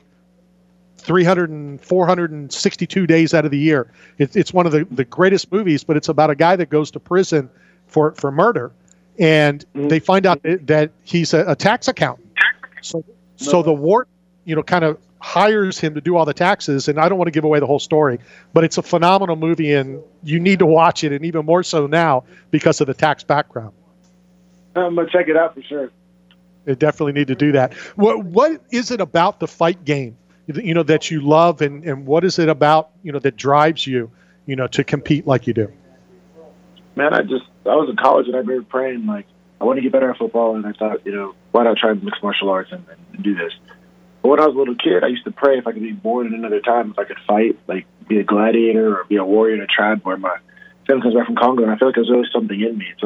462 days out of the year. It's one of the greatest movies, but it's about a guy that goes to prison for murder, and they find out that he's a tax accountant. So the wart, kind of hires him to do all the taxes, and I don't want to give away the whole story, but it's a phenomenal movie, and you need to watch it, and even more so now because of the tax background. I'm going to check it out for sure. You definitely need to do that. What is it about the fight game, that you love, and what is it about, that drives you, to compete like you do? Man, I was in college and I remember praying, I want to get better at football, and I thought, why not try mixed martial arts and do this? But when I was a little kid, I used to pray if I could be born in another time, if I could fight, be a gladiator or be a warrior in a tribe where my family comes back from Congo, and I feel like there's always something in me. It's like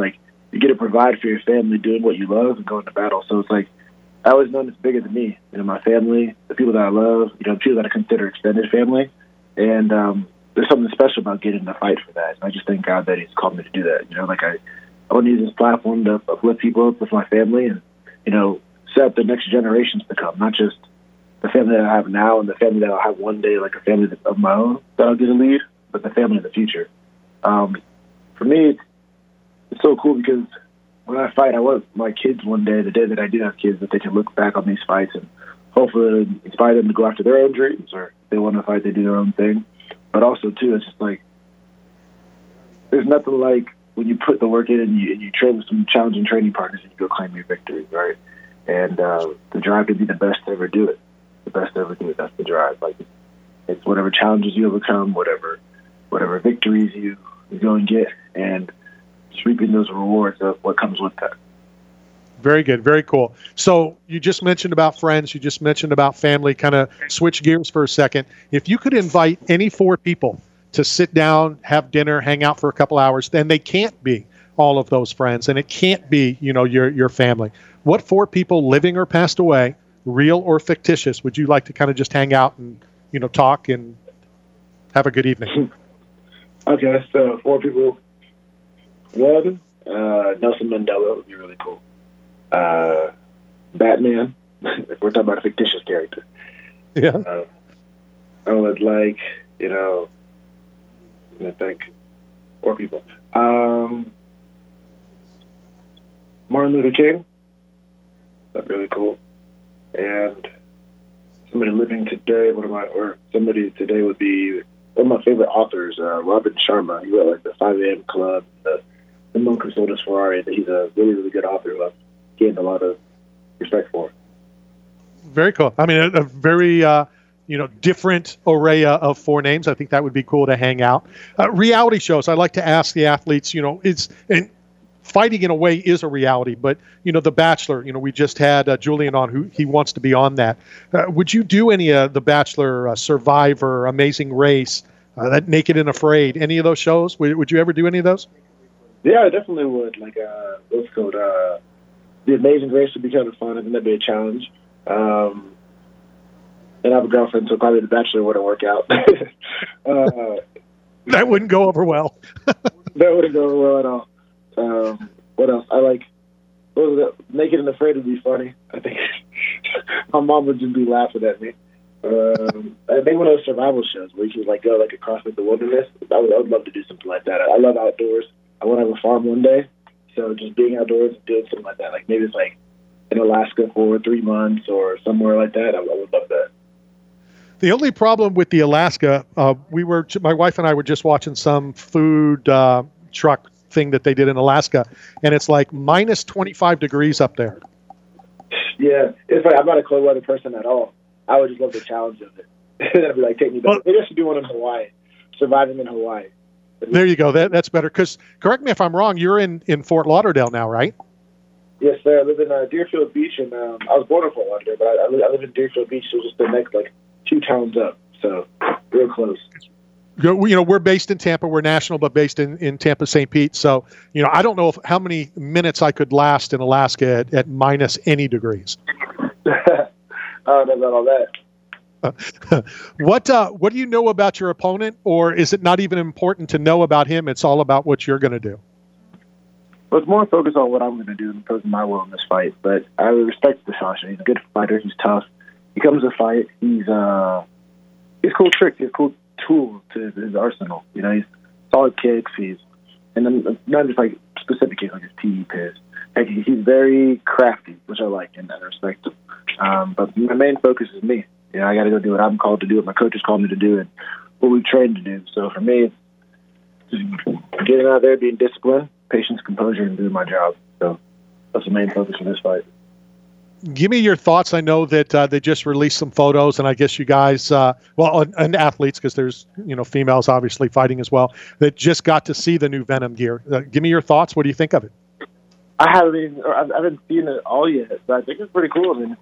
you get to provide for your family doing what you love and going to battle. So it's like, I always known it's bigger than me. You know, my family, the people that I love, you know, people that I consider extended family. And there's something special about getting to fight for that. And I just thank God that He's called me to do that. You know, like I want to use this platform to uplift people up with my family and, you know, set up the next generations to come, not just the family that I have now and the family that I'll have one day, like a family of my own that I'll get to lead, but the family in the future. For me, it's so cool because when I fight, I want my kids one day, the day that I do have kids, that they can look back on these fights and hopefully inspire them to go after their own dreams, or if they want to fight, they do their own thing. But also, too, it's just like, there's nothing like when you put the work in and you train with some challenging training partners and you go claim your victory, right? And the drive to be the best to ever do it. The best to ever do it, that's the drive. Like, it's whatever challenges you overcome, whatever victories you go and get, and just reaping those rewards of what comes with that. Very good. Very cool. So you just mentioned about friends. You just mentioned about family. Kind of switch gears for a second. If you could invite any 4 people to sit down, have dinner, hang out for a couple hours, then they can't be all of those friends, and it can't be, you know, your family. What 4 people, living or passed away, real or fictitious, would you like to kind of just hang out and, you know, talk and have a good evening? Okay, so 4 people. One, Nelson Mandela would be really cool. Batman, if we're talking about a fictitious character. Yeah. I would like, you know, I think 4 people. Martin Luther King. That's really cool. And somebody living today, somebody today would be one of my favorite authors, Robin Sharma. He wrote like the 5 a.m. Club, the Monk Who Sold His Ferrari. He's a really, really good author who I've gained a lot of respect for. Very cool. I mean, a very, different array of 4 names. I think that would be cool to hang out. Reality shows. I like to ask the athletes, you know, and fighting in a way is a reality, but, you know, The Bachelor, you know, we just had Julian on who he wants to be on that. Would you do any of The Bachelor, Survivor, Amazing Race, that Naked and Afraid, any of those shows? Would you ever do any of those? Yeah, I definitely would. Like, what's it called? The Amazing Race would be kind of fun. I think that'd be a challenge. And I have a girlfriend, so probably The Bachelor wouldn't work out. That wouldn't go over well. That wouldn't go over well at all. What else? Naked and Afraid would be funny. I think my mom would just be laughing at me. I think one of those survival shows where you can like go like across like the wilderness. I would love to do something like that. I love outdoors. I want to have a farm one day. So just being outdoors and doing something like that. Like maybe it's like in Alaska for 3 months or somewhere like that. I would love that. The only problem with the Alaska, my wife and I were just watching some food truck thing that they did in Alaska, and it's like minus 25 degrees up there. Yeah, it's like I'm not a cold weather person at all. I would just love the challenge of it. That'd be like, take me back. Well, maybe I should do one in Hawaii, surviving in Hawaii. There you go. That's better. Because correct me if I'm wrong. You're in Fort Lauderdale now, right? Yes, sir. I live in Deerfield Beach, and I was born in Fort Lauderdale, but I live in Deerfield Beach, so just the next like 2 towns up. So real close. You know, we're based in Tampa. We're national, but based in Tampa, St. Pete. So, you know, I don't know how many minutes I could last in Alaska at minus any degrees. I don't know about all that. What do you know about your opponent, or is it not even important to know about him? It's all about what you're going to do. Well, it's more focused on what I'm going to do and put my will in this fight. But I respect Sasha. He's a good fighter. He's tough. He comes to fight. He's cool tricks. He has cool tools to his arsenal. You know, he's solid kicks. And then not just like specific kicks like his PE piss. Like he's very crafty, which I like and I respect him. But my main focus is me. You know, I got to go do what I'm called to do, what my coaches called me to do, and what we've trained to do. So for me, it's just getting out there, being disciplined, patience, composure, and doing my job. So that's the main focus of this fight. Give me your thoughts. I know that they just released some photos, and I guess you guys, and athletes, because there's, you know, females obviously fighting as well, that just got to see the new Venom gear. Give me your thoughts. What do you think of it? I haven't seen it all yet, but I think it's pretty cool. I mean,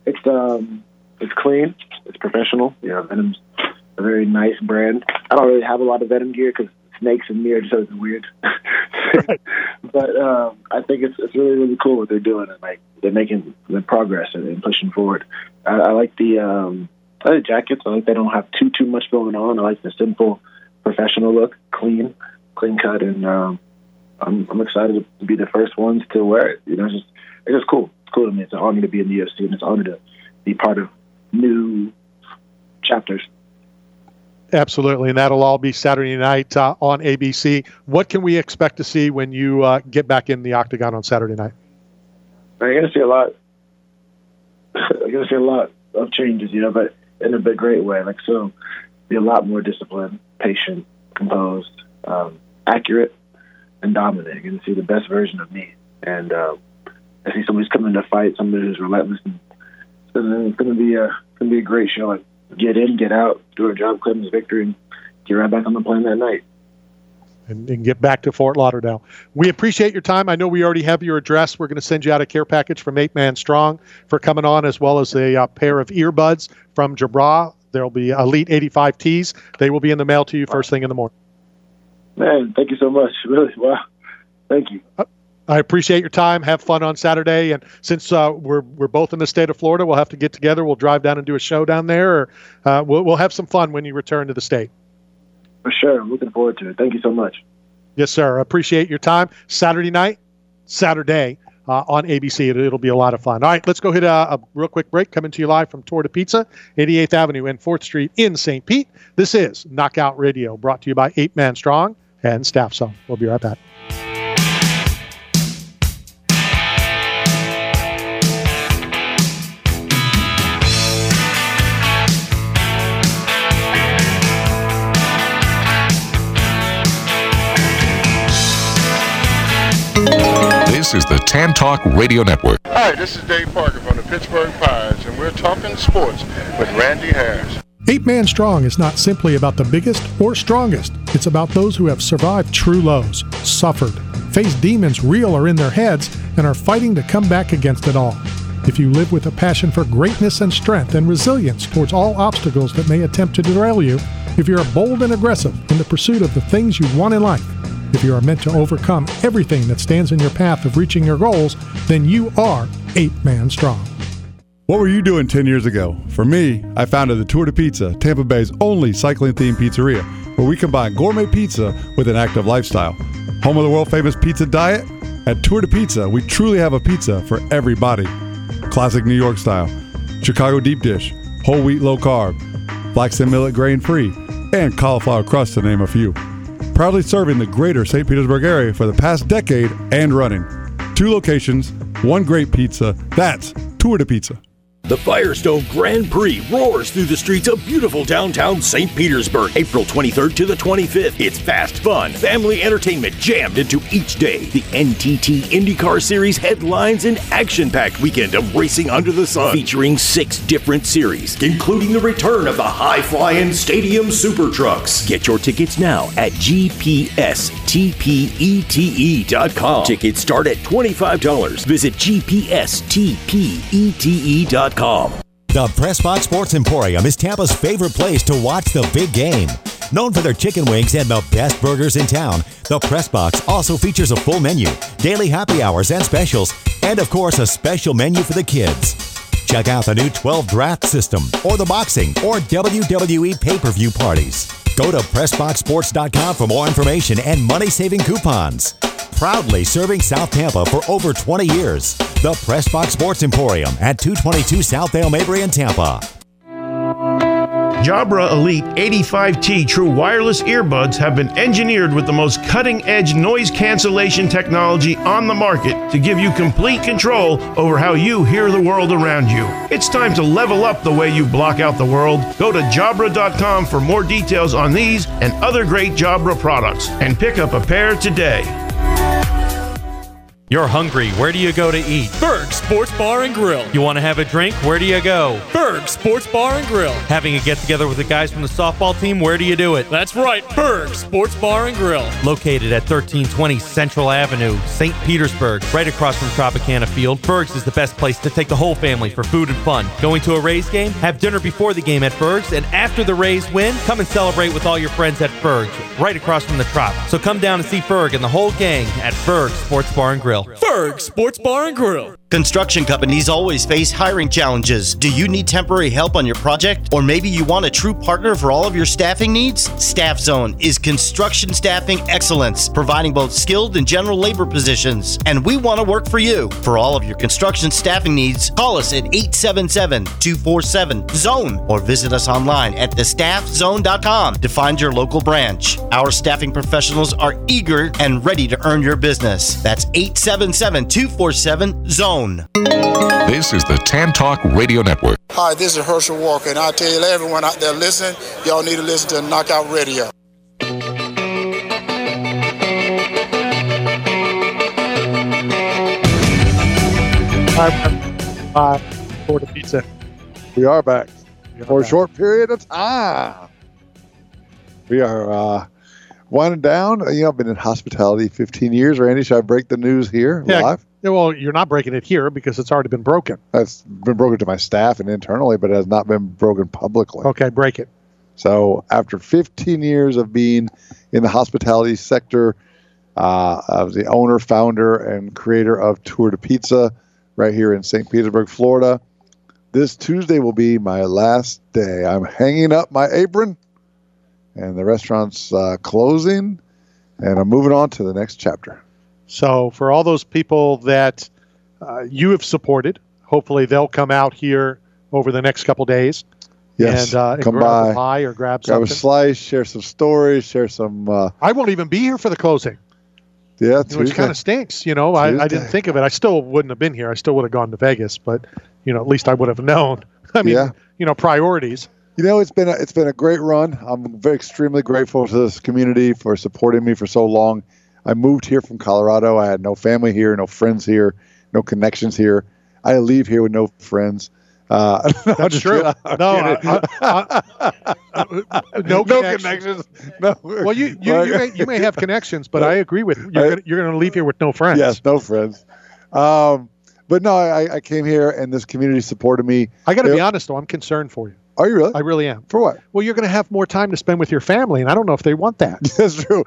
it's clean, it's professional. You know, Venom's a very nice brand. I don't really have a lot of Venom gear because snakes and me are just always weird. But I think it's really, really cool what they're doing, and like they're making the progress and pushing forward. I like the jackets. I like they don't have too much going on. I like the simple, professional look, clean cut, and I'm excited to be the first ones to wear it. You know, it's just cool. It's cool to me. It's an honor to be in the UFC, and it's an honor to be part of new chapters. Absolutely, and that'll all be Saturday night on ABC. What can we expect to see when you get back in the octagon on Saturday night? You're going to see a lot. You're going to see a lot of changes, you know, but in a big, great way. Like, so, be a lot more disciplined, patient, composed, accurate, and dominant. You're going to see the best version of me. And I see somebody's coming to fight, somebody who's relentless. And it's going to be a great show. Like, get in, get out, do a job, claim his victory, and get right back on the plane that night. And get back to Fort Lauderdale. We appreciate your time. I know we already have your address. We're going to send you out a care package from 8 Man Strong for coming on, as well as a pair of earbuds from Jabra. There'll be Elite 85 tees. They will be in the mail to you first thing in the morning. Man, thank you so much. Really, wow. Thank you. I appreciate your time. Have fun on Saturday. And since we're both in the state of Florida, we'll have to get together. We'll drive down and do a show down there. Or we'll have some fun when you return to the state. For sure. I'm looking forward to it. Thank you so much. Yes, sir. I appreciate your time. Saturday on ABC. It'll be a lot of fun. All right, let's go hit a real quick break. Coming to you live from Torta Pizza, 88th Avenue and 4th Street in St. Pete. This is Knockout Radio, brought to you by 8 Man Strong and Staff Zone. We'll be right back. This is the Tan Talk Radio Network. Hi, this is Dave Parker from the Pittsburgh Pirates, and we're talking sports with Randy Harris. 8 Man Strong is not simply about the biggest or strongest. It's about those who have survived true lows, suffered, faced demons real or in their heads, and are fighting to come back against it all. If you live with a passion for greatness and strength and resilience towards all obstacles that may attempt to derail you, if you're bold and aggressive in the pursuit of the things you want in life, if you are meant to overcome everything that stands in your path of reaching your goals, then you are 8 Man Strong. What were you doing 10 years ago? For me, I founded the Torta Pizza, Tampa Bay's only cycling-themed pizzeria, where we combine gourmet pizza with an active lifestyle. Home of the world-famous pizza diet? At Torta Pizza, we truly have a pizza for everybody. Classic New York style, Chicago deep dish, whole wheat low carb, flax and millet grain-free, and cauliflower crust to name a few. Proudly serving the greater St. Petersburg area for the past decade and running. 2 locations, 1 great pizza. That's Torta Pizza. The Firestone Grand Prix roars through the streets of beautiful downtown St. Petersburg, April 23rd to the 25th. It's fast, fun, family entertainment jammed into each day. The NTT IndyCar Series headlines an action-packed weekend of racing under the sun, featuring 6 different series, including the return of the high-flying Stadium Super Trucks. Get your tickets now at gpstpete.com. Tickets start at $25. Visit gpstpete.com. The Pressbox Sports Emporium is Tampa's favorite place to watch the big game. Known for their chicken wings and the best burgers in town, the Pressbox also features a full menu, daily happy hours and specials, and of course a special menu for the kids. Check out the new 12 draft system, or the boxing or WWE pay-per-view parties. Go to PressboxSports.com for more information and money-saving coupons. Proudly serving South Tampa for over 20 years. The Pressbox Sports Emporium at 222 South Dale Mabry in Tampa. Jabra Elite 85T True Wireless Earbuds have been engineered with the most cutting-edge noise cancellation technology on the market to give you complete control over how you hear the world around you. It's time to level up the way you block out the world. Go to Jabra.com for more details on these and other great Jabra products and pick up a pair today. You're hungry. Where do you go to eat? Berg Sports Bar and Grill. You want to have a drink? Where do you go? Berg Berg Sports Bar and Grill. Having a get-together with the guys from the softball team, where do you do it? That's right, Berg Sports Bar and Grill. Located at 1320 Central Avenue, St. Petersburg, right across from Tropicana Field, Berg's is the best place to take the whole family for food and fun. Going to a Rays game? Have dinner before the game at Berg's, and after the Rays win, come and celebrate with all your friends at Berg's, right across from the Trop. So come down and see Ferg and the whole gang at Berg Sports Bar and Grill. Berg Sports Bar and Grill. Construction companies always face hiring challenges. Do you need temporary help on your project? Or maybe you want a true partner for all of your staffing needs? Staff Zone is construction staffing excellence, providing both skilled and general labor positions. And we want to work for you. For all of your construction staffing needs, call us at 877-247-ZONE or visit us online at thestaffzone.com to find your local branch. Our staffing professionals are eager and ready to earn your business. That's 877-247-ZONE. This is the Tan Talk Radio Network. Hi, this is Herschel Walker, and I tell you, everyone out there listening, y'all need to listen to Knockout Radio. Florida Pizza. We are back for a short period of time. We are winding down. You know, I've been in hospitality 15 years. Randy, should I break the news here live? Yeah, well, you're not breaking it here because it's already been broken. That's been broken to my staff and internally, but it has not been broken publicly. Okay, break it. So after 15 years of being in the hospitality sector, I was the owner, founder, and creator of Tour de Pizza right here in St. Petersburg, Florida. This Tuesday will be my last day. I'm hanging up my apron, and the restaurant's closing, and I'm moving on to the next chapter. So for all those people that you have supported, hopefully they'll come out here over the next couple days. Yes, and come grab by, a pie or grab grab something. a slice, share some stories, share some. I won't even be here for the closing. Yeah, which kind of stinks. You know, I didn't think of it. I still wouldn't have been here. I still would have gone to Vegas, but you know, at least I would have known. I mean, you know, priorities. You know, it's been a great run. I'm extremely grateful to this community for supporting me for so long. I moved here from Colorado. I had no family here, no friends here, no connections here. I leave here with no friends. That's true. No connections. No. Well, you may have connections, but I agree with you. You're going to leave here with no friends. Yes, no friends. But no, I came here and this community supported me. I got to be honest, though. I'm concerned for you. Are you really? I really am. For what? Well, you're going to have more time to spend with your family, and I don't know if they want that. That's true.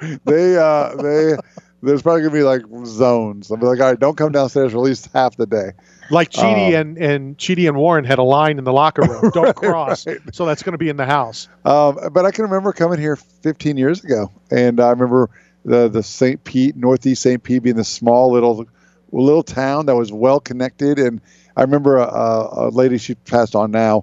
There's probably going to be like zones. I'll be like, all right, don't come downstairs for at least half the day. Like Chidi and Chidi and Warren had a line in the locker room. Don't cross. Right. So that's going to be in the house. But I can remember coming here 15 years ago, and I remember the St. Pete, Northeast St. Pete, being this small little town that was well connected. And I remember a lady, she passed on now,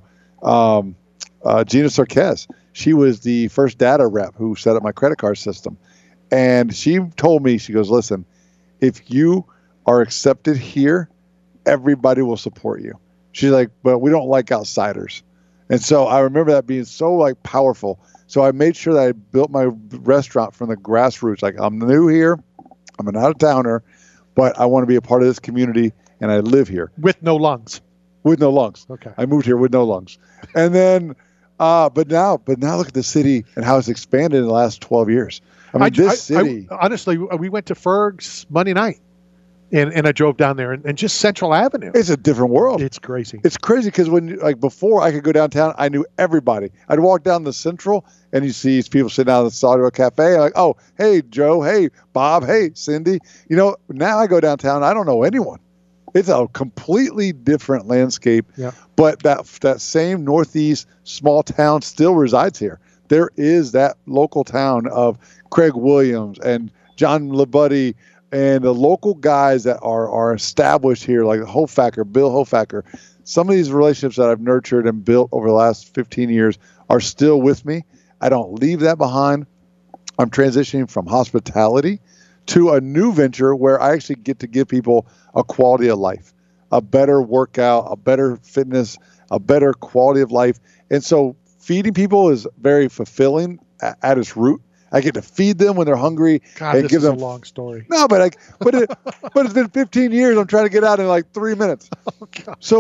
Gina Sarkez. She was the first data rep who set up my credit card system. And she told me, she goes, listen, if you are accepted here, everybody will support you. She's like, but we don't like outsiders. And so I remember that being so like powerful. So I made sure that I built my restaurant from the grassroots. Like, I'm new here. I'm an out-of-towner, but I want to be a part of this community, and I live here. With no lungs. With no lungs. Okay. I moved here with no lungs. And then, but now look at the city and how it's expanded in the last 12 years. I mean, this city. Honestly, we went to Ferg's Monday night, and I drove down there, and just Central Avenue. It's a different world. It's crazy. It's crazy because before I could go downtown, I knew everybody. I'd walk down the Central, and you see people sitting down at the Saudi Cafe, like, oh, hey, Joe, hey, Bob, hey, Cindy. You know, now I go downtown, I don't know anyone. It's a completely different landscape. Yeah. But that same Northeast small town still resides here. There is that local town of Craig Williams and John Labuddy and the local guys that are established here, like Hofacker, Bill Hofacker. Some of these relationships that I've nurtured and built over the last 15 years are still with me. I don't leave that behind. I'm transitioning from hospitality to a new venture where I actually get to give people a quality of life, a better workout, a better fitness, a better quality of life. And so feeding people is very fulfilling at its root. I get to feed them when they're hungry. God, and this give is them a long story. No, but it's been 15 years. I'm trying to get out in like 3 minutes. Oh, God. So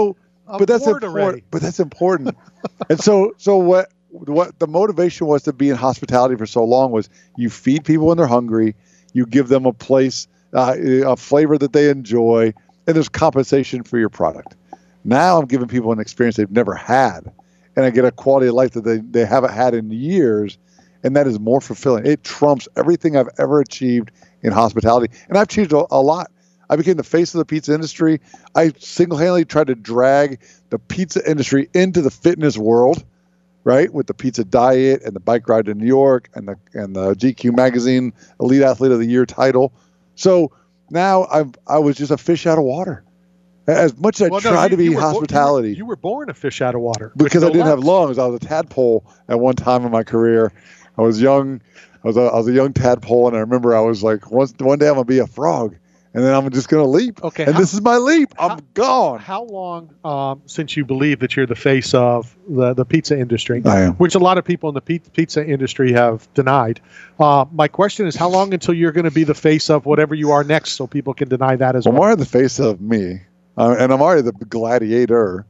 but that's important. But that's important. And so what the motivation was to be in hospitality for so long was you feed people when they're hungry, you give them a place, a flavor that they enjoy, and there's compensation for your product. Now I'm giving people an experience they've never had, and I get a quality of life that they haven't had in years, and that is more fulfilling. It trumps everything I've ever achieved in hospitality, and I've achieved a lot. I became the face of the pizza industry. I single-handedly tried to drag the pizza industry into the fitness world, right? With the pizza diet and the bike ride to New York and the GQ magazine Elite Athlete of the Year title. So now I was just a fish out of water. As much as I tried to be hospitality. You were born a fish out of water. Because I didn't have lungs. I was a tadpole at one time in my career. I was young. I was a young tadpole, and I remember I was like, one day I'm going to be a frog. And then I'm just going to leap. Okay, and this is my leap. I'm gone. How long since you believe that you're the face of the pizza industry? I am. Which a lot of people in the pizza industry have denied. My question is, how long until you're going to be the face of whatever you are next so people can deny that as well? I'm already the face of me. And I'm already the gladiator.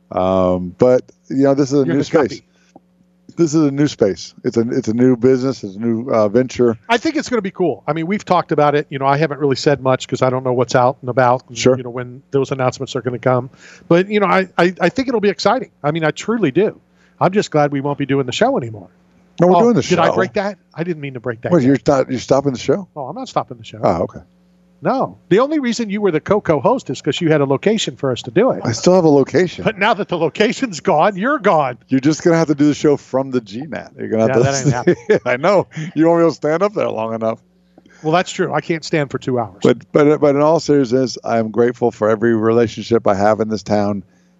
But, this is a new space. This is a new space. It's a new business. It's a new venture. I think it's going to be cool. I mean, we've talked about it. I haven't really said much because I don't know what's out and about. Sure. When those announcements are going to come. But, I think it'll be exciting. I mean, I truly do. I'm just glad we won't be doing the show anymore. No, we're doing the show. Did I break that? I didn't mean to break that. What, you're stopping the show? Oh, I'm not stopping the show. Oh, okay. No. The only reason you were the co-host is because you had a location for us to do it. I still have a location. But now that the location's gone, you're gone. You're just going to have to do the show from the GNAT. You're going to have to. That ain't happening. I know. You won't be able to stand up there long enough. Well, that's true. I can't stand for 2 hours. But in all seriousness, I'm grateful for every relationship I have in this town.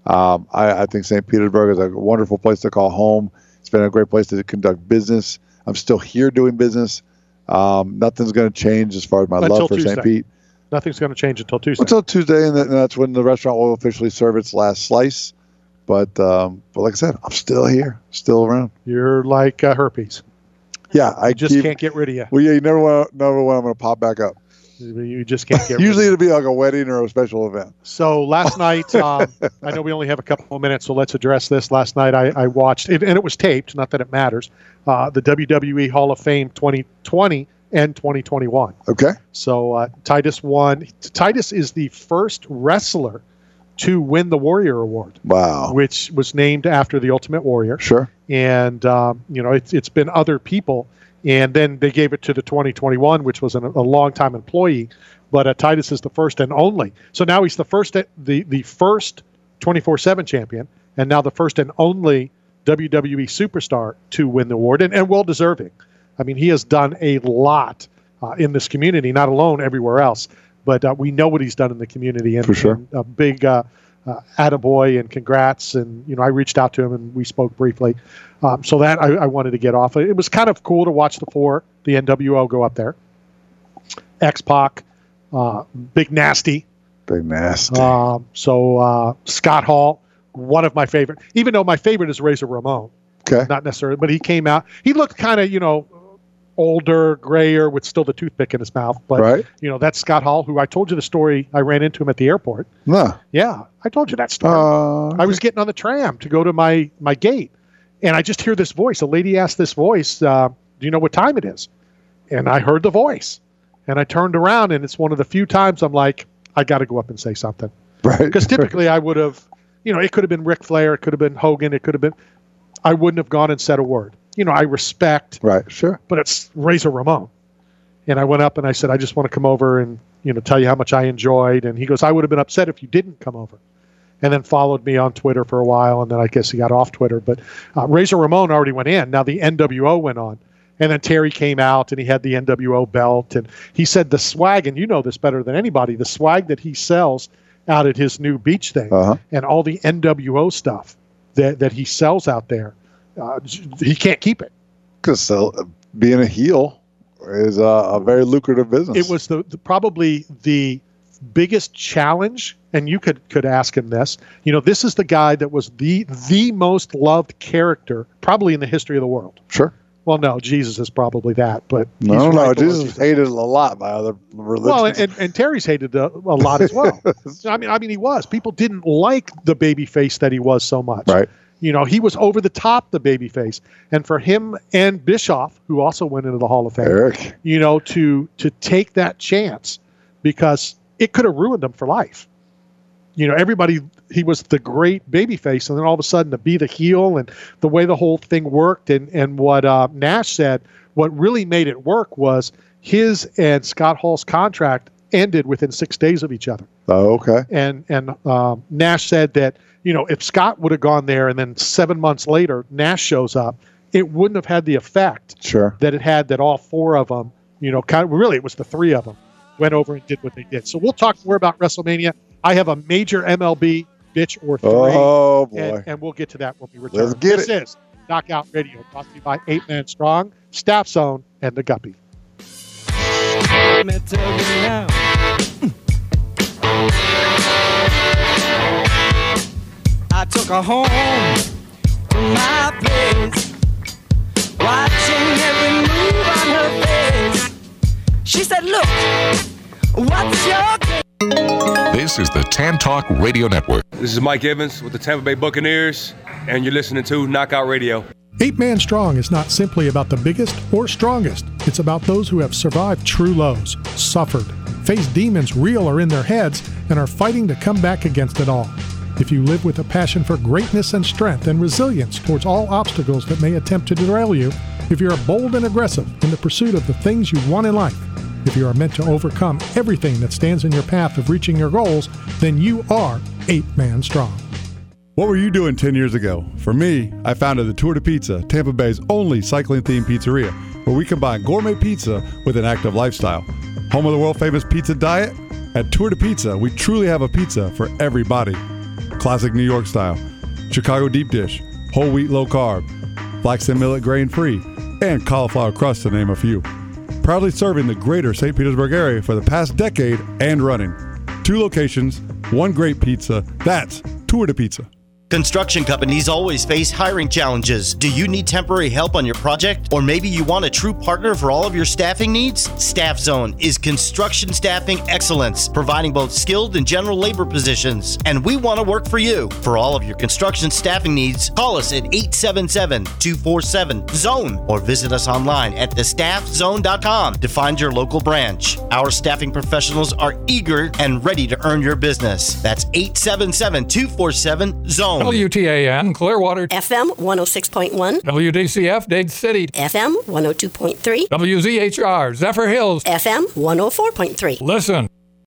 I think St. Petersburg is a wonderful place to call home. It's been a great place to conduct business. I'm still here doing business. Nothing's going to change as far as my love for St. Pete. Nothing's going to change until Tuesday. Until Tuesday, and that's when the restaurant will officially serve its last slice. But like I said, I'm still here, still around. You're like herpes. Yeah, I just can't get rid of you. Well, yeah, you never know when I'm going to pop back up. You just can't get rid Usually of it'll be like a wedding or a special event. So last night, I know we only have a couple of minutes, so let's address this. Last night I watched, and it was taped, not that it matters, the WWE Hall of Fame 2020 and 2021. Okay. So Titus won. Titus is the first wrestler to win the Warrior Award. Wow. Which was named after the Ultimate Warrior. Sure. And, it's been other people. And then they gave it to the 2021, which was a long-time employee. But Titus is the first and only. So now he's the first 24/7 champion, and now the first and only WWE superstar to win the award, and well-deserving. I mean, he has done a lot in this community, not alone everywhere else, but we know what he's done in the community. And, for sure. And a big attaboy and congrats. And, I reached out to him and we spoke briefly. So that I wanted to get off. It was kind of cool to watch the NWO go up there. X-Pac, Big Nasty. Big Nasty. Scott Hall, one of my favorite, even though my favorite is Razor Ramon. Okay. Not necessarily, but he came out. He looked kind of, older, grayer, with still the toothpick in his mouth. But, right. That's Scott Hall, who I told you the story. I ran into him at the airport. No. Yeah, I told you that story. I was getting on the tram to go to my gate, and I just hear this voice. A lady asked this voice, do you know what time it is? And I heard the voice, and I turned around, and it's one of the few times I'm like, I got to go up and say something. Right. Because typically I would have, it could have been Ric Flair, it could have been Hogan, it could have been, I wouldn't have gone and said a word. I respect. Right, sure. But it's Razor Ramon. And I went up and I said, I just want to come over and, tell you how much I enjoyed. And he goes, I would have been upset if you didn't come over. And then followed me on Twitter for a while. And then I guess he got off Twitter. But Razor Ramon already went in. Now the NWO went on. And then Terry came out and he had the NWO belt. And he said the swag, and you know this better than anybody, the swag that he sells out at his new beach thing and all the NWO stuff that he sells out there, he can't keep it. Because being a heel is a very lucrative business. It was probably the biggest challenge, and you could ask him this. This is the guy that was the most loved character probably in the history of the world. Sure. Well, no, Jesus is probably that, but no, Jesus is hated a lot by other religions. Well, and Terry's hated a lot as well. I mean, he was. People didn't like the baby face that he was so much. Right. You know, he was over the top, the baby face, and for him and Bischoff, who also went into the Hall of Fame, Eric. You know, to take that chance because it could have ruined him for life. You know, he was the great babyface, and then all of a sudden to be the heel, and the way the whole thing worked, and what Nash said, what really made it work was his and Scott Hall's contract ended within 6 days of each other. Oh, okay. And Nash said that, you know, if Scott would have gone there and then 7 months later Nash shows up, it wouldn't have had the effect that it had that all four of them, you know, really it was the three of them went over and did what they did. So we'll talk more about WrestleMania. I have a major MLB bitch or three. Oh, boy. And we'll get to that when we return. Let's get this it. Is Knockout Radio, brought to you by 8 Man Strong, Staff Zone, and the Guppy. I took her home to my place, watching every move on her face. She said, look, what's your game? This is the Tan Talk Radio Network. This is Mike Evans with the Tampa Bay Buccaneers, and you're listening to Knockout Radio. 8 Man Strong is not simply about the biggest or strongest. It's about those who have survived true lows, suffered, faced demons real or in their heads, and are fighting to come back against it all. If you live with a passion for greatness and strength and resilience towards all obstacles that may attempt to derail you, if you're bold and aggressive in the pursuit of the things you want in life, if you are meant to overcome everything that stands in your path of reaching your goals, then you are 8 Man Strong. What were you doing 10 years ago? For me, I founded the Tour de Pizza, Tampa Bay's only cycling-themed pizzeria, where we combine gourmet pizza with an active lifestyle. Home of the world-famous pizza diet? At Tour de Pizza, we truly have a pizza for everybody. Classic New York style, Chicago deep dish, whole wheat low carb, flax and millet grain free, and cauliflower crust to name a few. Proudly serving the greater St. Petersburg area for the past decade and running. 2 locations, 1 great pizza. That's Tour de Pizza. Construction companies always face hiring challenges. Do you need temporary help on your project? Or maybe you want a true partner for all of your staffing needs? Staff Zone is construction staffing excellence, providing both skilled and general labor positions. And we want to work for you. For all of your construction staffing needs, call us at 877-247-ZONE or visit us online at thestaffzone.com to find your local branch. Our staffing professionals are eager and ready to earn your business. That's 877-247-ZONE. WTAN, Clearwater. FM 106.1. WDCF, Dade City. FM 102.3. WZHR, Zephyr Hills. FM 104.3. Listen.